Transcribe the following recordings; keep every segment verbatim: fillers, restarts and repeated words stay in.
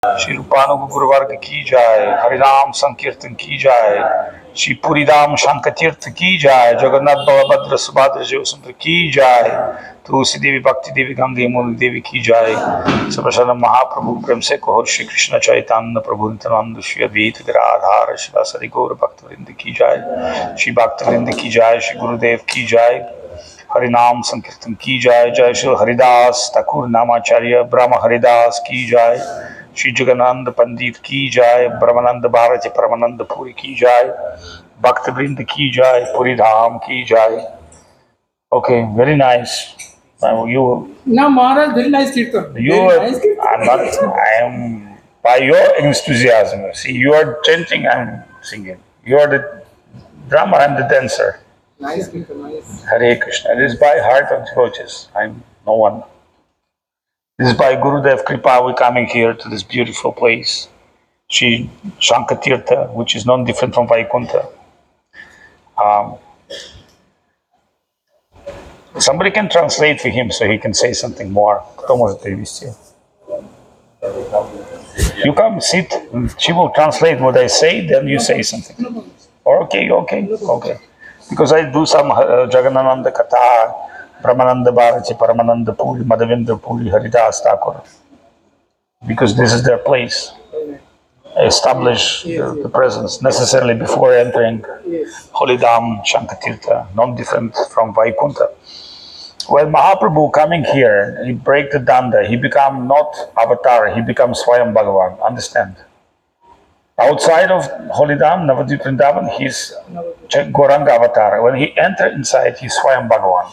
श्री रूपानुग गुरुवर्ग की जाय, हरिनाम संकीर्तन की जाय, श्री पुरीधाम शंकर तीर्थ की जाय, जगन्नाथ बलभद्र सुभद्र शिव सुंदर की जाय, तुलसी देवी भक्ति देवी गंगे मूल देवी की जाय। सर्वशरण महाप्रभु प्रेम से कहो श्री कृष्ण चैतन्य प्रभु नित्यानंद श्री अद्वैत गदाधर शिवासादि गौर भक्तवृंद की जाय, श्री भक्तवृंद की जाय, श्री गुरुदेव की जाय, हरिनाम संकीर्तन की जाय। जय श्री हरिदास ठाकुर नामाचार्य ब्रह्म हरिदास की जाय, श्री जगन्नाथ पंडित की जाय, ब्रह्मानंद भारती परमानंद पुरी की जाय, भक्त वृंद की जाय, पुरी धाम की जाय। Okay, very nice. Uh, you No, Maharaj, very nice kirtan. you Very are, nice kirtan. I'm not, I am by your enthusiasm. See, you are chanting, I'm singing. You are the drummer, I'm the dancer. Nice kirtan, nice. Hare Krishna. It is by heart of devotees. I'm no one. This is by Gurudev Kripa we're coming here to this beautiful place, Sri Shankatirtha, which is non different from Vaikuntha. Um, somebody can translate for him so he can say something more. Кто может перевести? You come, sit, she will translate what I say, then you say something. Okay, okay, okay. Because I do some uh, Jagannananda Katha, Brahmananda Bharati, Paramananda Puri, Madhavendra Puri, Haridas Thakur. Because this is their place. Establish the, the presence necessarily before entering Holy Dham, Shankatirtha, non different from Vaikuntha. When Mahaprabhu coming here, he break the danda, he become not avatar, he becomes Swayam Bhagavan. Understand? Outside of Holy Dham, Navadvip Vrindavan, he's Goranga avatar. When he enter inside, he's Swayam Bhagavan.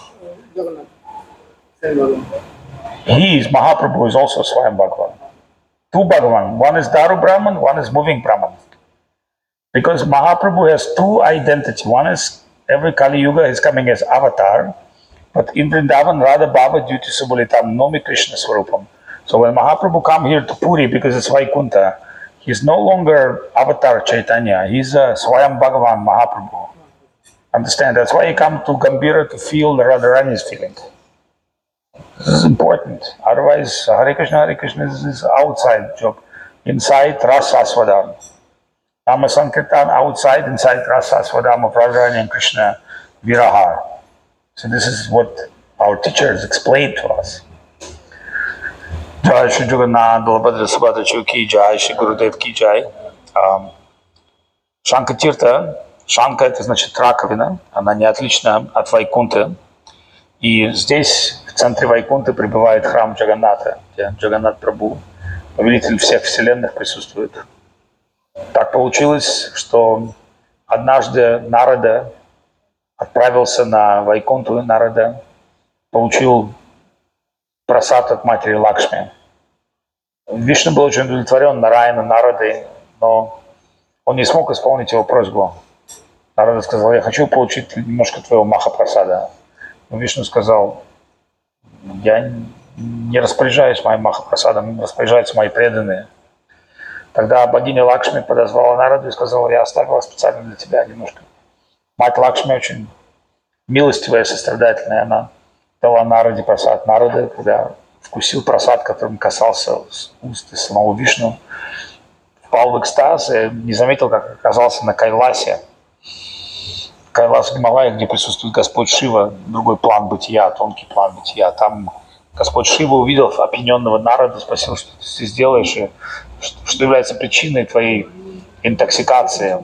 He is, Mahaprabhu is also Swayam Bhagavan. Two Bhagavan. One is Daru Brahman, one is moving Brahman. Because Mahaprabhu has two identities. One is every Kali Yuga is coming as avatar, but in Vrindavan, Radha Baba due to Subulitam, Nomi Krishna Swarupam. So when Mahaprabhu come here to Puri because it's Vaikuntha, he's no longer avatar Chaitanya, he's a Swayam Bhagavan Mahaprabhu. Understand? That's why he come to Gambhira to feel the Radharani's feeling. This is important. Otherwise, Hare Krishna, Hare Krishna is, is outside job. Inside, Rasa Swadam. Nama Sankirtan, outside, inside, Rasa Swadam of Radharani and Krishna, Viraha. So this is what our teachers explained to us. Jai Shri Jagannath, Balabhadra Subhadra Ki Jai, Shri Gurudev Ki Jai. Um, Шанка-тирта, Шанка это значит раковина, она не отлична от Вайкунты. И здесь, в центре Вайкунты, пребывает храм Джаганната, где Джаганнат Прабху, повелитель всех вселенных, присутствует. Так получилось, что однажды Нарада отправился на Вайкунту, Нарада получил просад от матери Лакшми. Вишну был очень удовлетворен Нараяна, Нарадой, но он не смог исполнить его просьбу. Нарада сказал: я хочу получить немножко твоего Махапрасада. Но Вишну сказал: я не распоряжаюсь моим Махапрасадом, распоряжаются мои преданные. Тогда богиня Лакшми подозвала Нараду и сказала: я оставила специально для тебя немножко. Мать Лакшми очень милостивая, сострадательная, она дала Нараде просад. Нарада, когда вкусил просад, которым касался уст самого Вишну, впал в экстаз и не заметил, как оказался на Кайласе. Кайлас в Гималаях, где присутствует Господь Шива, другой план бытия, тонкий план бытия. Там Господь Шива, увидев опьяненного Нарада, спросил: что ты сделаешь, и что является причиной твоей интоксикации.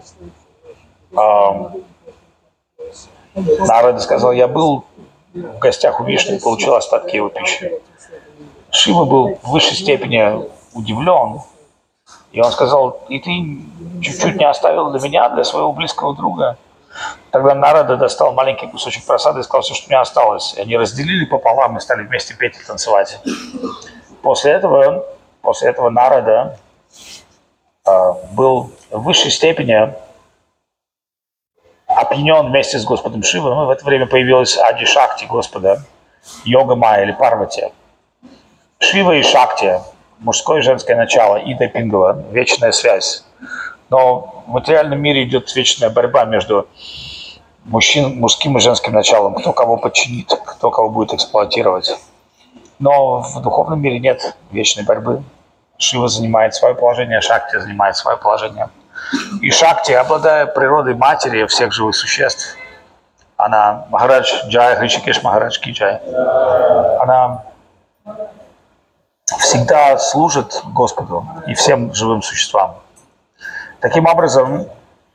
Нарада сказал: я был в гостях у Вишну и получил остатки его пищи. Шива был в высшей степени удивлен, и он сказал: и ты чуть-чуть не оставил для меня, для своего близкого друга? Тогда Нарада достал маленький кусочек просада и сказал: все, что у меня осталось. И они разделили пополам и стали вместе петь и танцевать. После этого, после этого Нарада э, был в высшей степени опьянен вместе с Господом Шивой. Ну, в это время появилась Ади Шакти Господа, Йога Майя или Парвати. Шива и Шакти, мужское и женское начало, Ида Пингала, вечная связь. Но в материальном мире идет вечная борьба между мужчин, мужским и женским началом, кто кого подчинит, кто кого будет эксплуатировать. Но в духовном мире нет вечной борьбы. Шива занимает свое положение, Шакти занимает свое положение. И Шакти, обладая природой матери всех живых существ, она, Махарадж Джай, Хришикеш Махарадж Ки Джай, она всегда служит Господу и всем живым существам. Таким образом,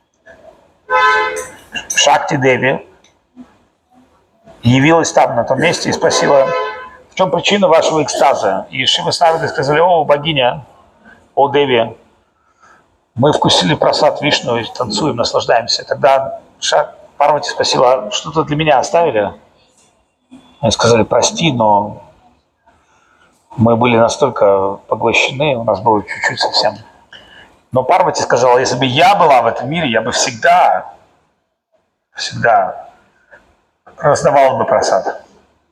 Шакти Деви явилась там, на том месте, и спросила, в чем причина вашего экстаза? И Шива с Нарвадой сказали, о, богиня, о, Деви, мы вкусили просад Вишну и танцуем, наслаждаемся. Тогда Шак Парвати спросила, что-то для меня оставили? Они сказали, прости, но мы были настолько поглощены, у нас было чуть-чуть совсем. Но Парвати сказала, если бы я была в этом мире, я бы всегда, всегда раздавала бы просад.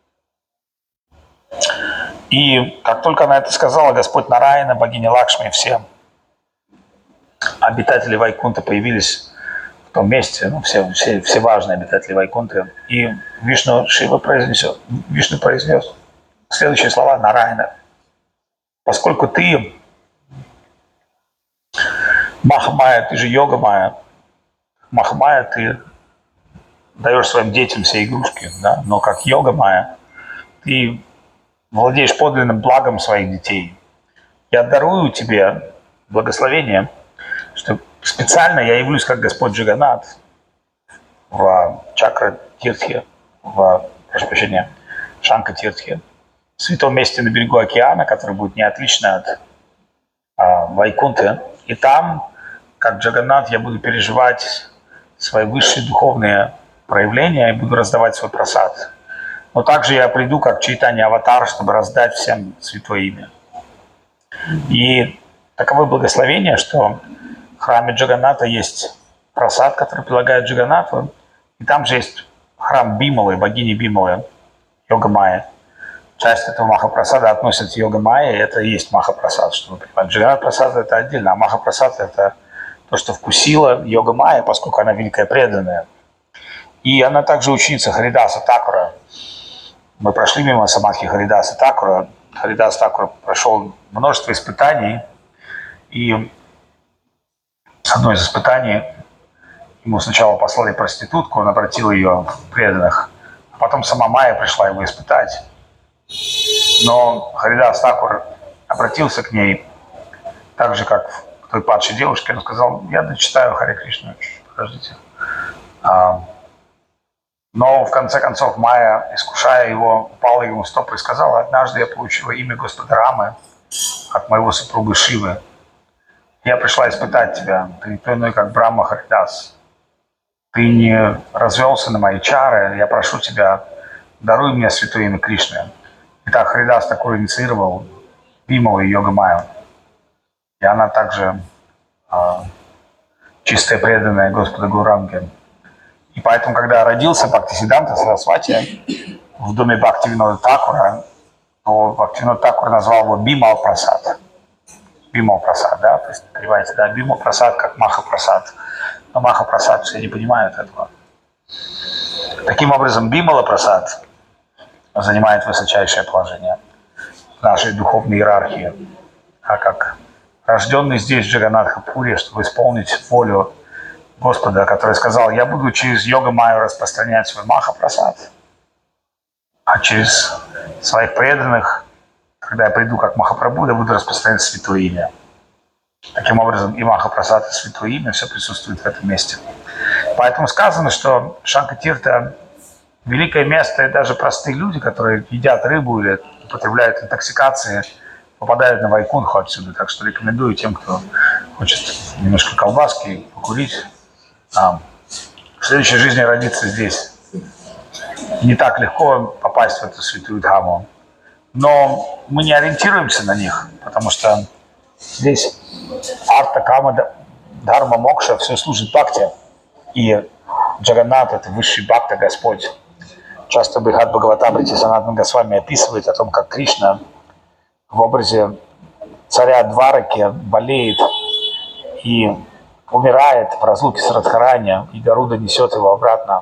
И как только она это сказала, Господь Нараяна, богиня Лакшми, все обитатели Вайкунта появились в том месте, ну, все, все, все важные обитатели Вайкунта. И Вишну Шива произнес, Вишну произнес следующие слова: Нараяна, поскольку ты Махамая, ты же йога Майя, Махамая, ты даешь своим детям все игрушки, да? Но как йога Майя, ты владеешь подлинным благом своих детей. Я дарую тебе благословение, что специально я явлюсь как Господь Джаганнат в Чакра-Тиртхе, в, прошу прощения, Шанка-Тиртхе, в святом месте на берегу океана, который будет не отлично от а, Вайкунты. И там, как Джаганнат, я буду переживать свои высшие духовные проявления и буду раздавать свой прасад. Но также я приду как Чайтанья Аватар, чтобы раздать всем Святое Имя. И таковы благословения, что в храме Джаганната есть прасад, который прилагает Джаганнату, и там же есть храм Бималы, богини Бималы, йога Майя. Часть этого Махапрасада относится к йога Майя, и это и есть Махапрасад, чтобы вы понимали. Джаганнат Прасад это отдельно, а Махапрасад это то, что вкусила йога Майя, поскольку она великая преданная. И она также ученица Харидаса Такура. Мы прошли мимо самадхи Харидаса Такура. Харидас Такур прошел множество испытаний, и одно из испытаний, ему сначала послали проститутку, он обратил ее в преданных, а потом сама Майя пришла его испытать. Но Харидас Такур обратился к ней так же, как к той падшей девушке. Он сказал, я дочитаю Харе Кришну, подождите. Но в конце концов Майя, искушая его, упала ему в стопы и сказала, однажды я получила имя Господа Рамы от моего супруга Шивы. Я пришла испытать тебя. Ты никто иной, как Брахма Харидас. Ты не развелся на мои чары. Я прошу тебя, даруй мне святое имя Кришны. Итак, Харидас такой инициировал Бималу и йога Майю. И она также э, чистая преданная Господа Гауранги. И поэтому, когда родился Бхактисиддханта Сарасвати в доме Бхактивинода Такура, то Бхактивинод Такур назвал его Бимал Прасад. Бимал Прасад, да, то есть, понимаете, да, Бимал Прасад как Маха Прасад. Но Маха Прасад все не понимают этого. Таким образом, Бимала Прасад занимает высочайшее положение в нашей духовной иерархии. А как рожденный здесь Джаганнатха Пури, чтобы исполнить волю Господа, который сказал, я буду через йога Майю распространять свой Маха-прасад, а через своих преданных, когда я приду как Махапрабху, я буду распространять Святое Имя. Таким образом, и Маха-прасад, и Святое Имя, все присутствует в этом месте. Поэтому сказано, что Шанка-Тирта – великое место, и даже простые люди, которые едят рыбу или употребляют интоксикации, попадают на Вайкунху отсюда. Так что рекомендую тем, кто хочет немножко колбаски, покурить, А, в следующей жизни родиться здесь. Не так легко попасть в эту святую дхаму. Но мы не ориентируемся на них, потому что здесь арта, кама, дхарма, мокша, все служит бхакти. И Джаганнат – это высший бхакта Господь. Часто Брихат Бхагаватамрити Санатана Госвами описывает о том, как Кришна в образе царя Двараки болеет и умирает в разлуке с Радхарани, и Гаруда несет его обратно.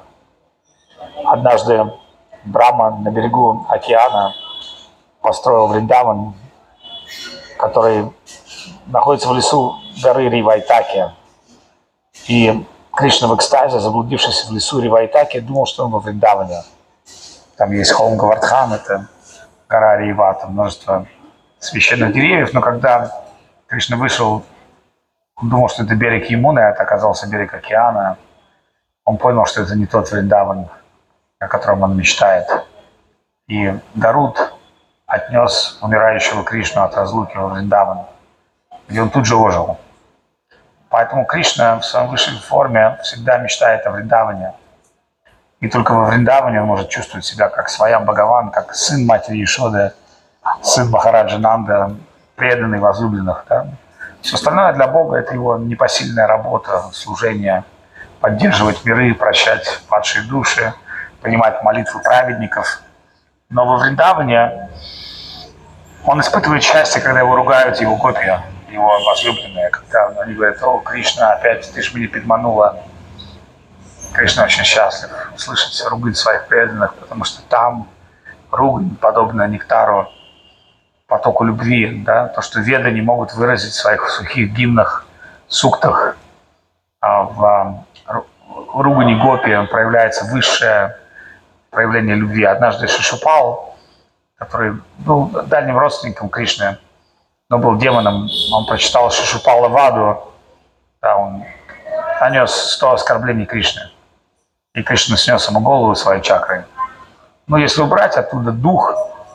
Однажды Брахма на берегу океана построил Вриндаван, который находится в лесу горы Ривайтаки. И Кришна в экстазе, заблудившись в лесу Ривайтаки, думал, что он во Вриндаване. Там есть холм Гавардхан, это гора Рива, там множество священных деревьев, но когда Кришна вышел, он думал, что это берег Ямуны, а это оказался берег океана. Он понял, что это не тот Вриндаван, о котором он мечтает. И Гаруд отнес умирающего Кришну от разлуки во Вриндаван, где он тут же ожил. Поэтому Кришна в своей высшей форме всегда мечтает о Вриндаване. И только во Вриндаване он может чувствовать себя как Сваям Бхагаван, как сын матери Ишоды, сын Махараджа Нанда, преданный возлюбленных. Да? Все остальное для Бога – это его непосильная работа, служение, поддерживать миры, прощать падшие души, принимать молитвы праведников. Но во Вриндаване он испытывает счастье, когда его ругают его гопи, его возлюбленные, когда они говорят: «О, Кришна, опять ты ж меня подманула». Кришна очень счастлив слышать ругань своих преданных, потому что там ругань, подобная нектару, потоку любви, да, то, что веды не могут выразить в своих сухих гимнах, суктах, а в ругани гопи проявляется высшее проявление любви. Однажды Шишупал, который был дальним родственником Кришны, но был демоном, он прочитал Шишупала Ваду, да, он нанес сто оскорблений Кришны. И Кришна снес ему голову своей чакрой. Но если убрать оттуда дух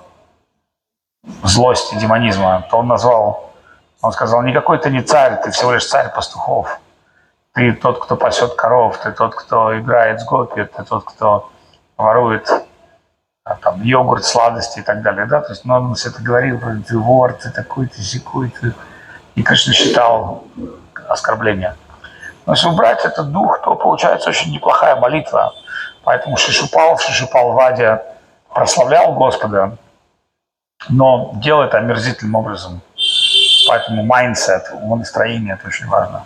злости, демонизма, то он назвал, он сказал: никакой ты не царь, ты всего лишь царь пастухов. Ты тот, кто пасет коров, ты тот, кто играет с гопи, ты тот, кто ворует а, там, йогурт, сладости и так далее. Да? То есть, ну, он все это говорил: ты вор, ты такой, ты сякой, ты... И Кришна считал оскорбления. Но если убрать этот дух, то получается очень неплохая молитва. Поэтому Шишупал в Шишупал-Ваде прославлял Господа, но делал это омерзительным образом. Поэтому майндсет, умонастроение – это очень важно.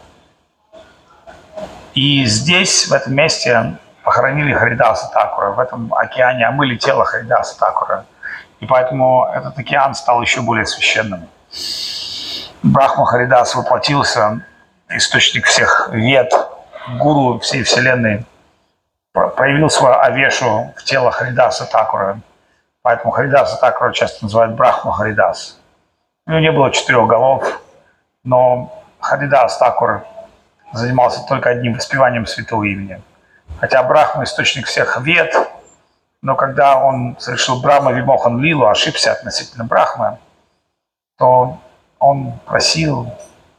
И здесь, в этом месте, похоронили Харидаса Такура. В этом океане омыли тело Харидаса Такура. И поэтому этот океан стал еще более священным. Брахма Харидас воплотился, источник всех вед, гуру всей вселенной, проявил свою авешу в тело Харидаса Такура. Поэтому Харидаса Такура часто называют Брахма Харидас. У него не было четырех голов, но Харидас Такур занимался только одним воспеванием святого имени. Хотя Брахма – источник всех вед, но когда он совершил Брахма Вимохан Лилу, ошибся относительно Брахмы, то он просил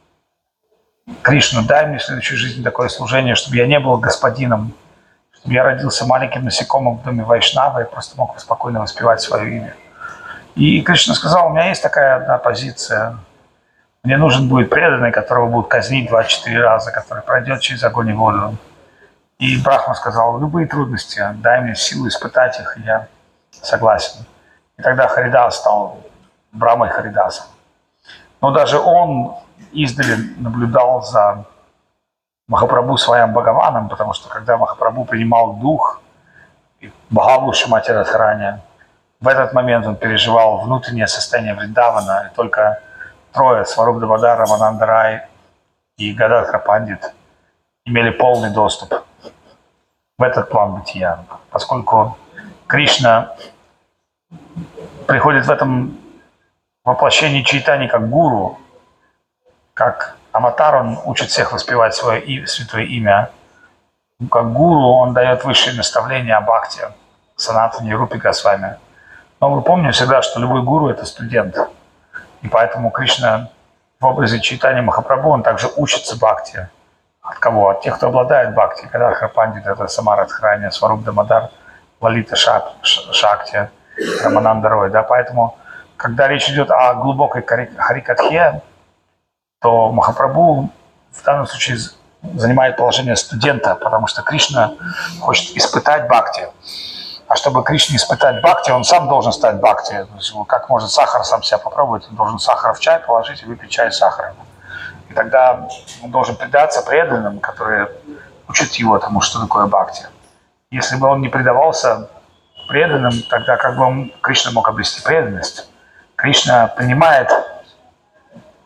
Кришну: дай мне в следующей жизни такое служение, чтобы я не был господином, чтобы я родился маленьким насекомым в доме Вайшнава и просто мог спокойно воспевать свое имя. И Кришна сказал: у меня есть такая одна позиция. Мне нужен будет преданный, которого будут казнить двадцать четыре раза, который пройдет через огонь и воду. И Брахма сказал: любые трудности, дай мне силу испытать их, и я согласен. И тогда Харидас стал Брахмой Харидасом. Но даже он издали наблюдал за Махапрабху Сваям Бхагаваном, потому что когда Махапрабху принимал дух Бхагаву Шримати Радхарани, в этот момент он переживал внутреннее состояние Вриндавана, и только трое, Сваруб Дамодар, Рамананда Рай и Гададхара Пандит, имели полный доступ в этот план бытия, поскольку Кришна приходит в этом воплощении Чайтани как гуру, как аватар, он учит всех воспевать свое и, святое имя. Как гуру он дает высшие наставления о бхакти, санатане, рупе Госвами. Но мы помним всегда, что любой гуру – это студент. И поэтому Кришна в образе Чайтани Махапрабху, он также учится бхакти. От кого? От тех, кто обладает бхакти. Гададхара Пандит – это Сама Радхарани, Сваруб Дамодар, Лалита Шакти, Рамананда Рой. Да? Поэтому, когда речь идет о глубокой харикатхе, то Махапрабху в данном случае занимает положение студента, потому что Кришна хочет испытать бхакти. А чтобы Кришне испытать бхакти, он сам должен стать бхакти. То есть, как может сахар сам себя попробовать? Он должен сахар в чай положить и выпить чай с сахаром. И тогда он должен предаться преданным, которые учат его тому, что такое бхакти. Если бы он не предавался преданным, тогда как бы он, Кришна мог обрести преданность. Кришна принимает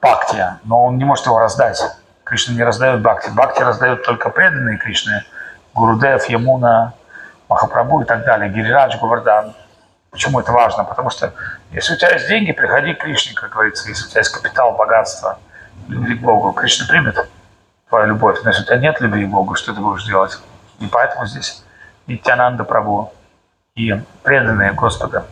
бхакти, но он не может его раздать. Кришна не раздает бхакти. Бхакти раздают только преданные Кришны. Гурудев, Ямуна, Махапрабху и так далее. Гирирадж, Говардан. Почему это важно? Потому что если у тебя есть деньги, приходи к Кришне, как говорится. Если у тебя есть капитал, богатство, любви к Богу, Кришна примет твою любовь. Но если у тебя нет любви к Богу, что ты будешь делать? И поэтому здесь Нитьянанда Прабху и преданные Господа.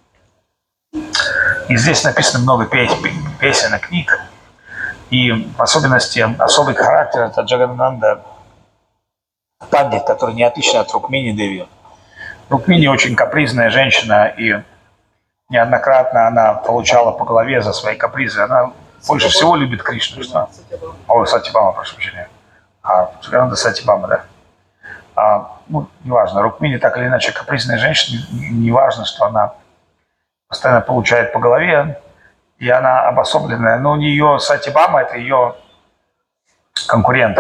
И здесь написано много песен и книг. И в особенности особый характер это Джагананда Пандит, который не отличен от Рукмини Деви. Рукмини очень капризная женщина, и неоднократно она получала по голове за свои капризы. Она больше всего любит Кришну. Что? О, Сатибама, прошу прощения. А, Джагананда Сатибама, да? А, ну, неважно. Рукмини так или иначе капризная женщина, неважно, что она постоянно получает по голове, и она обособленная. Но у нее Сатибама – это ее конкурент.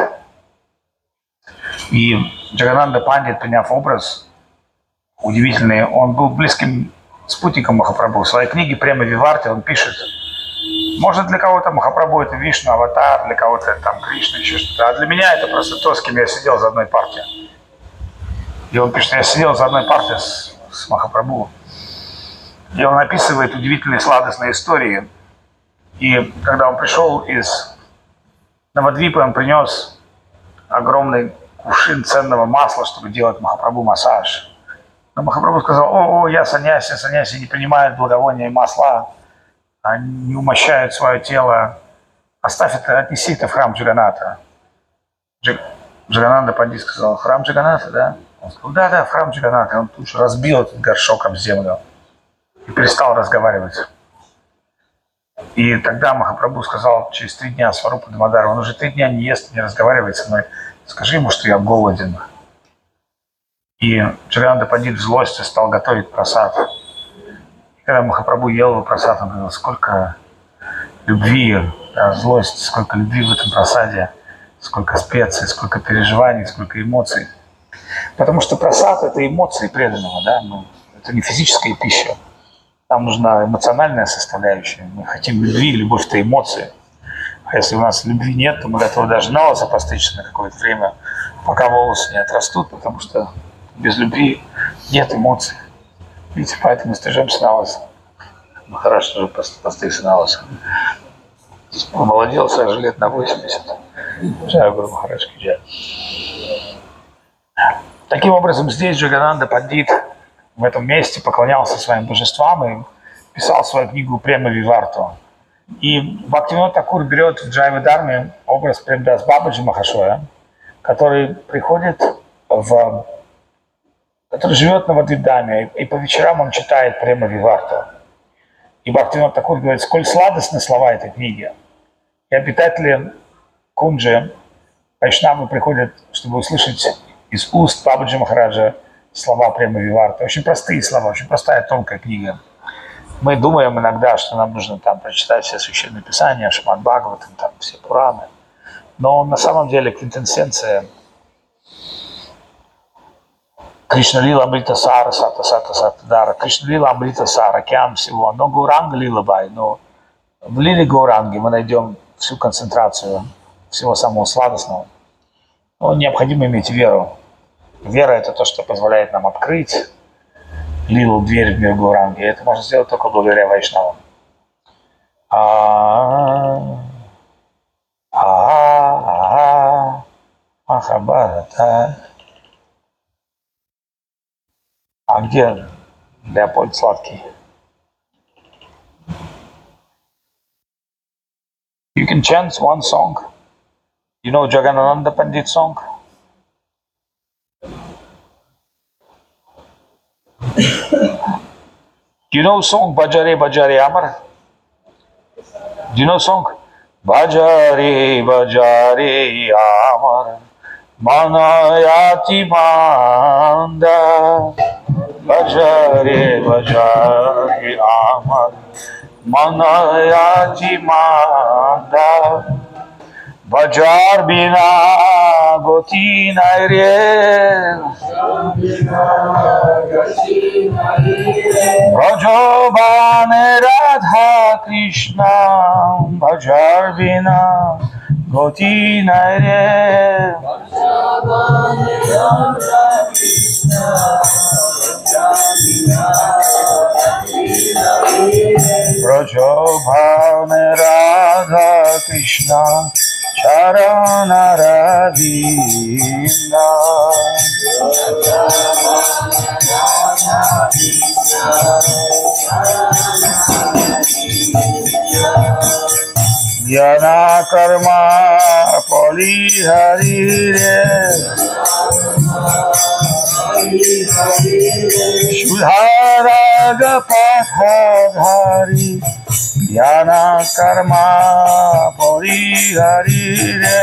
И Джагананда Пандит, приняв образ удивительный, он был близким спутником Махапрабху. В своей книге «Према Виварти» он пишет, может, для кого-то Махапрабху – это Вишну, аватар, для кого-то это там Кришна, еще что-то. А для меня это просто то, с кем я сидел за одной партией. И он пишет, я сидел за одной партией с, с Махапрабху. И он описывает удивительные сладостные истории. И когда он пришел из Навадвипы, он принес огромный кувшин ценного масла, чтобы делать Махапрабху массаж. Но Махапрабху сказал, о, о, я саньяси, саньяси не принимают благовония и масла, они не умощают свое тело. Оставь это, отнеси это в храм Джаганната. Джагананда Пандит сказал, храм Джаганната, да? Он сказал, да, да, в храм Джаганната. Он тут же разбил этот горшок об землю и перестал разговаривать. И тогда Махапрабху сказал через три дня Сварупа Дамодар, он уже три дня не ест, не разговаривает со мной. Скажи ему, что я голоден. И Джагананда Пандит в злости стал готовить прасад. И когда Махапрабху ел его прасад, он говорил, сколько любви, да, злость, сколько любви в этом прасаде, сколько специй, сколько переживаний, сколько эмоций. Потому что прасад – это эмоции преданного, да? Ну, это не физическая пища. Нам нужна эмоциональная составляющая. Мы хотим любви, любовь – это эмоции. А если у нас любви нет, то мы готовы даже на волосы постричься на какое-то время, пока волосы не отрастут, потому что без любви нет эмоций. Видите, поэтому стрижемся на волосы. Ну, хорошо же постригся на волосы. Помолодел сразу лет на восемьдесят. Джай Гуру Махарадж ки джай. Таким образом, здесь Джагананда Пандит в этом месте поклонялся своим божествам и писал свою книгу «Према Виварту». И Бхактивинода Такур берет в Джайва Дарме образ Премдас Бабаджи Махашоя, который приходит в... который живет на Вадвидаме, и по вечерам он читает Према Виварту. И Бхактивинода Такур говорит, сколь сладостны слова этой книги. И обитатели Кунджи, Вайшнавы приходят, чтобы услышать из уст Бабаджи Махараджа слова Према Виварты. Очень простые слова, очень простая, тонкая книга. Мы думаем иногда, что нам нужно там прочитать все священные писания, Шримад Бхагаватам, там все Пураны. Но на самом деле квинтэссенция Кришна Лила Амрита Сара, Сата Сата Сата Дара, Кришна Лила Амрита Сара, океан всего. Но Гауранга Лила Бай, но в Лиле Гауранги мы найдем всю концентрацию всего самого сладостного. Но необходимо иметь веру. Вера – это то, что позволяет нам открыть Лилу, дверь в мир Гауранги. Это можно сделать только благодаря Вайшнавам. Махабхарата. А где Леопольд Сладкий? You can chant one song. You know Jaganananda Pandit song? Do you know song Bajare Bajare Amar? Do you know song? Bajare Bajare Amar Manayati Manda Bajare Bajare Amar Manayati Manda Bajar Bina Goti Naire Brajobane Radha Krishna bhajar vina goti naire. Brajo bhame Radha Krishna Charana Radhinda. Jnana karma poliharire Shudharaga pathadhari Jnana karma poliharire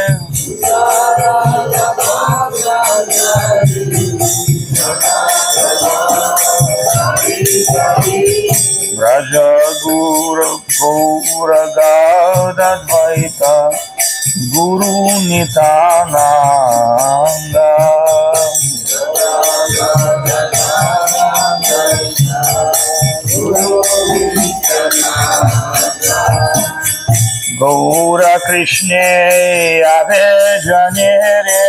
Braja Guru Gaura Gaudadvaita Guru Nitananda. Gaura Krishna Avejanere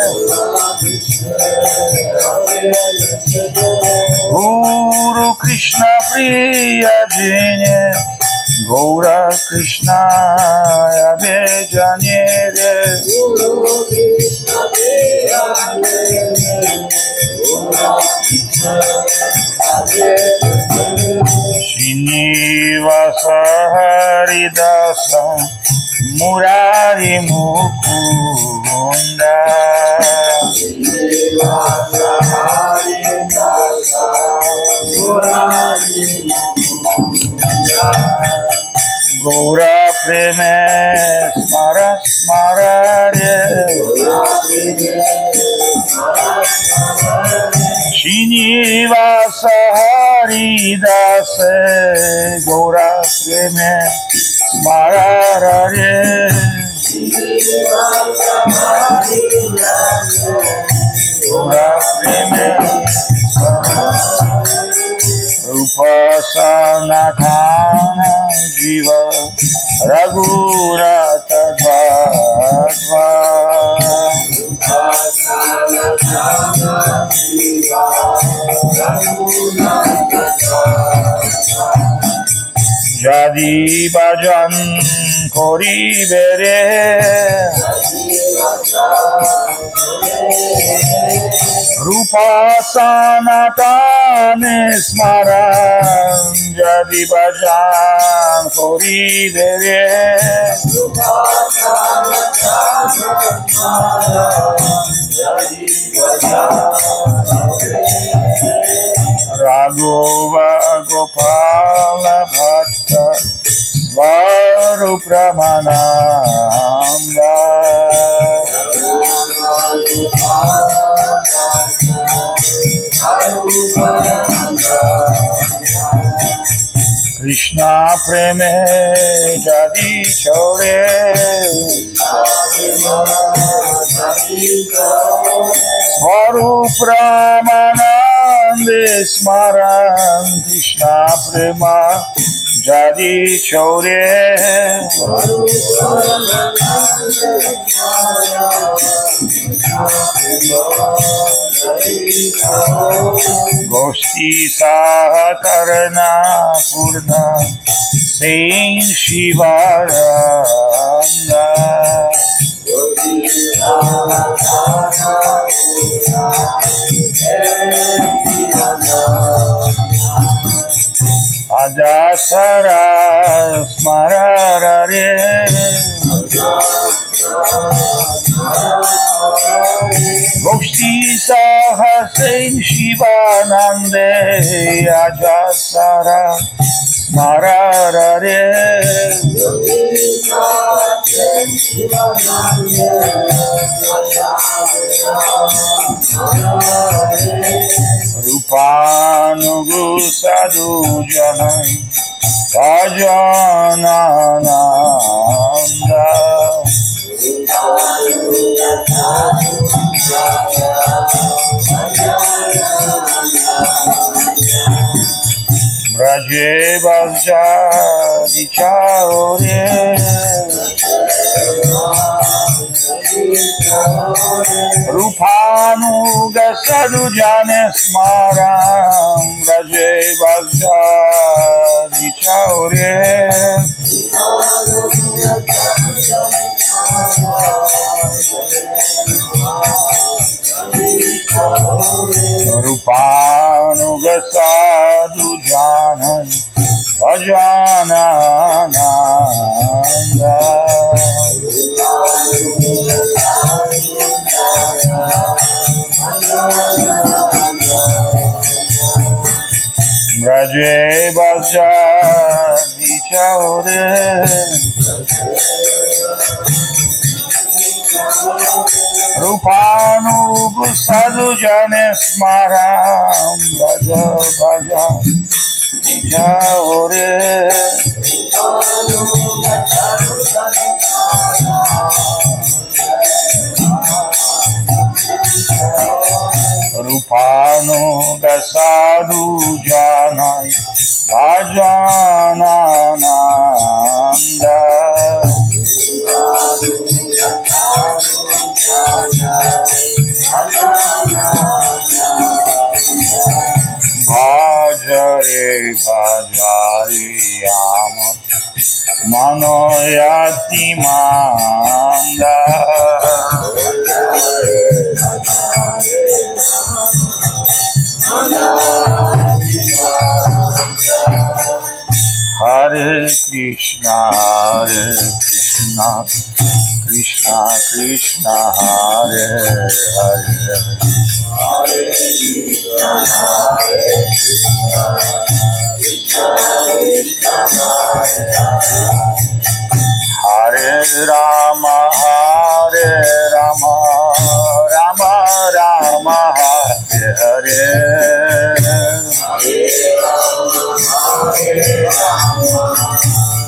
Guru Krishna Priya Jine Gaura Krishna Avejanere Srinivasa Haridasa Murari Mukunda. Gaura Preme Smara Smarare Srinivasa Haridasa Gaura Preme Smarare Gaura Preme Rupa Sanatana Jiva Raghurata Bhadva Jadi Bhajan Kori Bere Rupa Sanatane Smaran Jadi Bhajan Kori Bere Raghova Gopala Bhatta Svarupramananda. Krishna Preme Jadi Chore Svarupramanande Smaran Krishna Prema Jadi Chore Goshti Sahakarana Purna Sain Shivaranga Ajasara Smararare Goshti Sahasain Shivanande Ajasara Smararare Rupanugu Sadhu Janai Gajanananda Raje Bajari Chaure Rupanuga Sadhu Jane Smaram Raje Bajari Chaure Rupanuga Sadhu Jane Bhajanananda Raje Bajani Chaure Rupanu Sadhu Jane Smaram Raja Bajani Chaure Rupanu Sadhu Janai Bhajanananda Bhajare Bhajare Yama Manoyati Manda Hare Krishna, Hare Krishna, Krishna Krishna, Hare Hare, Hare Krishna, Hare Krishna, Krishna Krishna, Hare Rama, Hare Rama, Rama Rama, Hare Hare, Hare Rama, Hare Rama,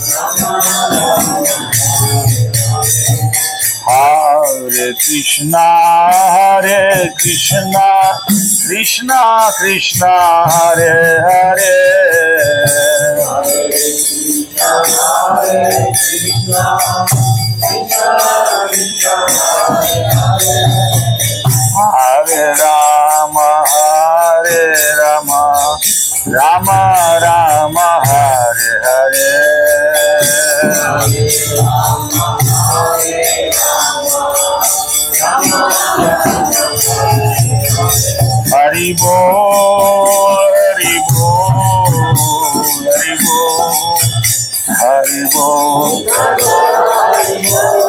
Hare Krishna, Hare Krishna, Krishna Krishna, Hare Hare, Hare Krishna, Hare Krishna, Krishna Krishna, Hare Hare, Hare Rama, Hare Rama, Rama Rama, Hare Hare, Hare Rama, Hare Rama, Rama Rama, Hari Bol, Hari Bol, Hari Bol, Hari Bol, Hari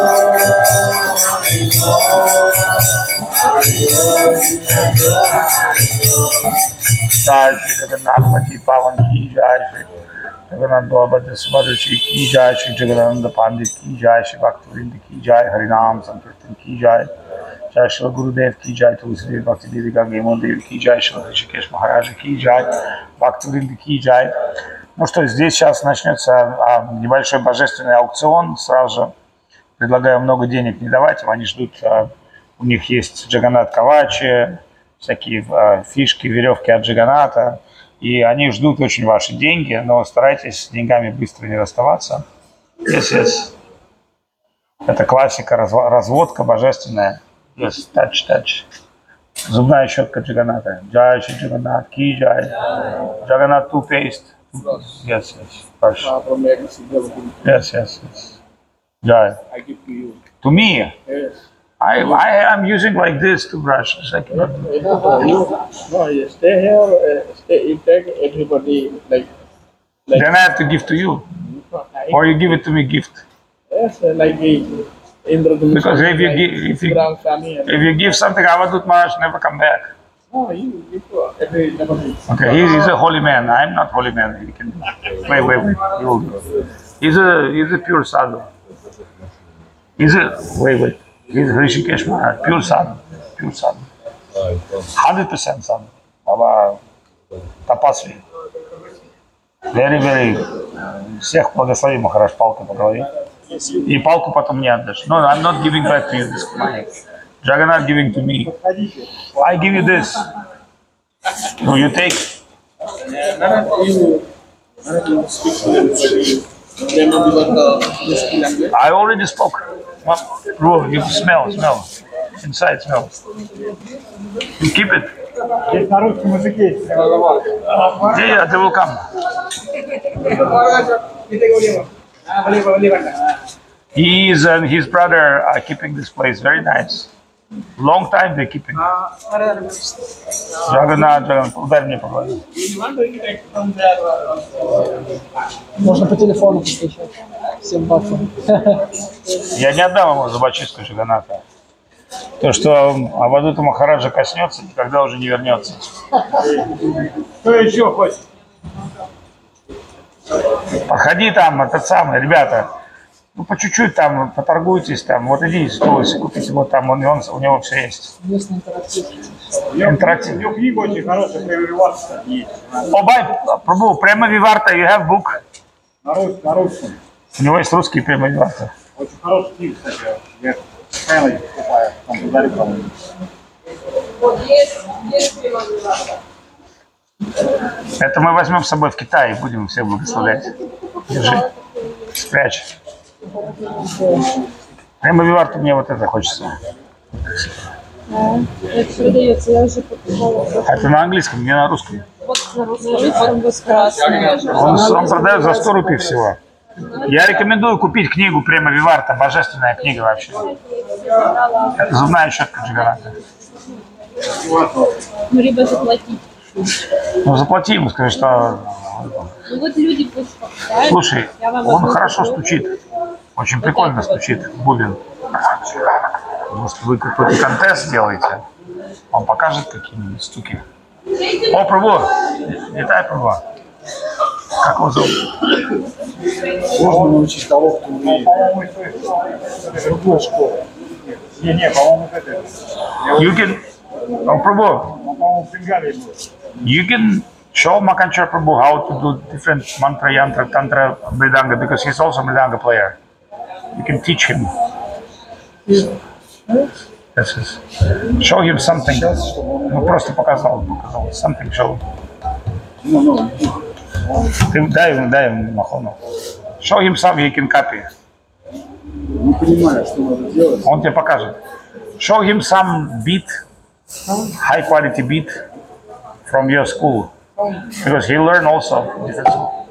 Bol, Jai Shri Jagannath Ji Pavan Ki Jai Shri Jagannath Bhabad Swaruchi Ki Jai Shri Jagananda Pandit Ki Jai Shri Bhaktivinoda Ki Jai Harinam Sankirtan Ki Jai Jai Shri Gurudev Ki Jai Tulsidev Bhakti Devi Gangemon Devi Ki Jai Shri Rishikesh Maharaja Ki Jai Bhaktivinoda Ki Jai. Ну что, здесь сейчас начнется небольшой божественный аукцион. Сразу же предлагаю много денег не давать им. Они ждут, у них есть Джаганнат Кавачи, всякие фишки, веревки от Джаганната. И они ждут очень ваши деньги, но старайтесь с деньгами быстро не расставаться. Yes, yes. Это классика, разводка божественная. Yes, touch, touch. Зубная щетка Джаганната. Джай Шри Джаганнат Ки Джай. Джаганнат toothpaste. Yes, yes. Brush. Yes, yes, yes. Jai. I give to you. To me? Yes. I I am using like this to brush. I cannot do. No, you stay here, uh, stay, you take everybody like. like Then I have to give to you. Or you give it to me gift. Yes, like Indra. Because if you give if you, if you give something, Avadut Maharaj never come back. No, you give every never. Okay, he's, he's a holy man. I'm not holy man. He can wait, wait, wait. He's a he's a pure sadhu. He's a wait, wait. He's Rishikesh Maharaj, pure sadhu, pure sadhu. Hundred percent sadhu. Baba Tapasvi. Very, very. Всех благослови, Махарадж, палку по голове. И палку потом мне отдашь. No, I'm not giving back to you this money. Jagannath giving to me. I give you this. No, you take. You And you speak to everybody. Then you got the basic language. I already spoke. What? Bro, you smell, smell. Inside smell. You keep it. Есть на русском языке, если разговаривать. Yeah, yeah, they will come. He is and his brother are keeping this place very nice. Long time they're keeping. Jagannath, Jagannath, ударь мне по голове. You want to eat it from there? Можно по телефону подключать. Всем баксов. Я не отдам ему зубочистку Джаганната. То, что Авадута Махараджа коснется, никогда уже не вернется. Кто еще хочет? Подходи там, этот самый, ребята. Ну, по чуть-чуть там, поторгуйтесь там. Вот иди из Тулуси, купите вот там, он, он, у него все есть. Местный интерактив. Интерактив. У него книга очень хорошая, превриваться есть. О, бай, Прабу, Према Виварта, you have book? На русском, на русском. У него есть русский Према Виварта. Очень хорошая книга, кстати. Я постоянно их покупаю, там подарю кому-нибудь. Вот есть, есть Према Виварта. Это мы возьмем с собой в Китай и будем всех благословлять. Держи, спрячь. Према Виварту мне вот это хочется. Это продается, я уже покупала. А это на английском, не на русском. Вот на русском, он вот красный. Он, он продает за сто рупий всего. Я рекомендую купить книгу Према Виварта, божественная книга вообще. Это зубная щетка Джаганната. Ну, либо заплатить. Ну заплати ему, скажи, что... Ну вот люди пусть покупают. Слушай, Я вам он одну хорошо куплю. стучит. Очень прикольно стучит бубен. Может, вы какой-то контест делаете? Он покажет какие-нибудь стуки. О, Прабу! Витай, Прабу. Как его зовут? Можно научить того, кто умеет. По-моему, из другой школы. Не, не, по-моему, это. You can... Oh, Prabhu, Он, по-моему, в Бенгалии был. you can show Makanchar Prabhu how to do different mantra, yantra, tantra, mridanga, because he's also a mridanga player. You can teach him. This is. Show him something. Ну, просто показал, показал. Something show. Ты дай ему, дай ему махону. Show him something he can copy. Не понимаю, что надо делать. Он тебе покажет. Show him some beat, high quality beat from your school. Because he learn also different school.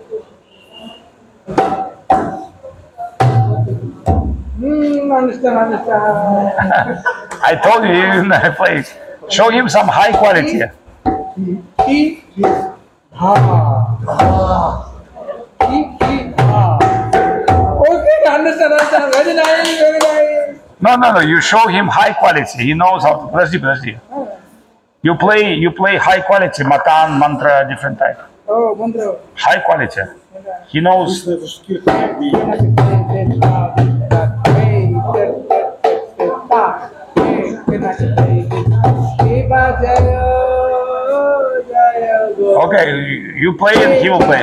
Hmm, understand, understand. I told you, he didn't play. Show him some high quality. He, ha, ha. He, he, ha. Okay, understand, understand. Very nice, very nice. No, no, no. You show him high quality. He knows how to. Подожди, подожди. You play, you play high quality matan, mantra, different type. Oh, mantra. High quality. He knows. Это же какие-то. Okay, you play it, he will play.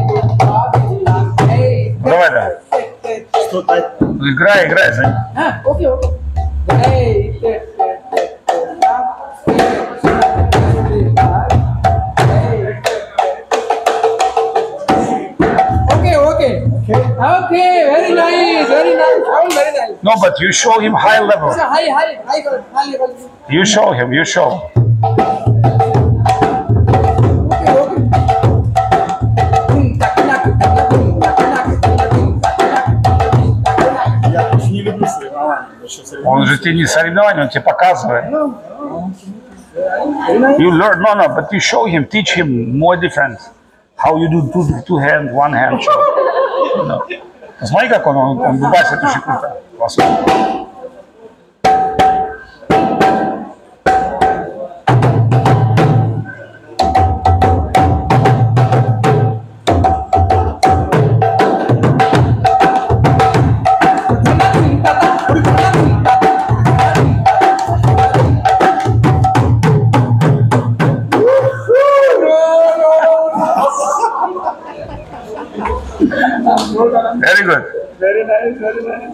Давай, да. Что так? Играй, играй за ним. Ah, okay, okay. Okay, okay. Okay, very nice, very nice. Sound very nice. No, but you show him high level. It's a high, high, high, level, high level. You show him, you show. Okay, okay. Boom, tak, tak, tak, boom, tak, tak, tak, boom, tak, tak, tak, boom, tak, tak. Я очень не люблю соревнования. Вообще соревнования. Он же тебе не соревнование, он тебе показывает. Very nice. You learn, no, no, but you show him, teach him more different. How you do two, two hand, one hand show. No. Смотри, как он, он, он дубасит очень круто. Классно. Very good. Very nice, very nice.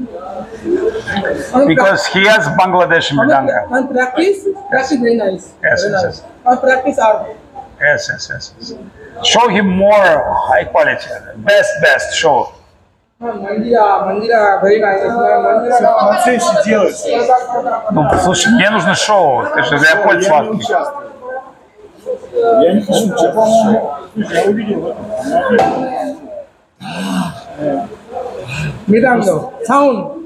Because he has Bangladesh Mridanga. On practice, practice very nice. Yes, very yes, nice. On practice are Yes, yes, yes, yes. Show him more high quality. Best, best show. Mandira, Mandira, very nice. Mandira. Процессе делается. Ну, послушай, мне нужно шоу. Ты же Леопольд Я не сладкий. участвую. Я не хочу участвовать. Слушай, я увидел в этом. Mirando, sound.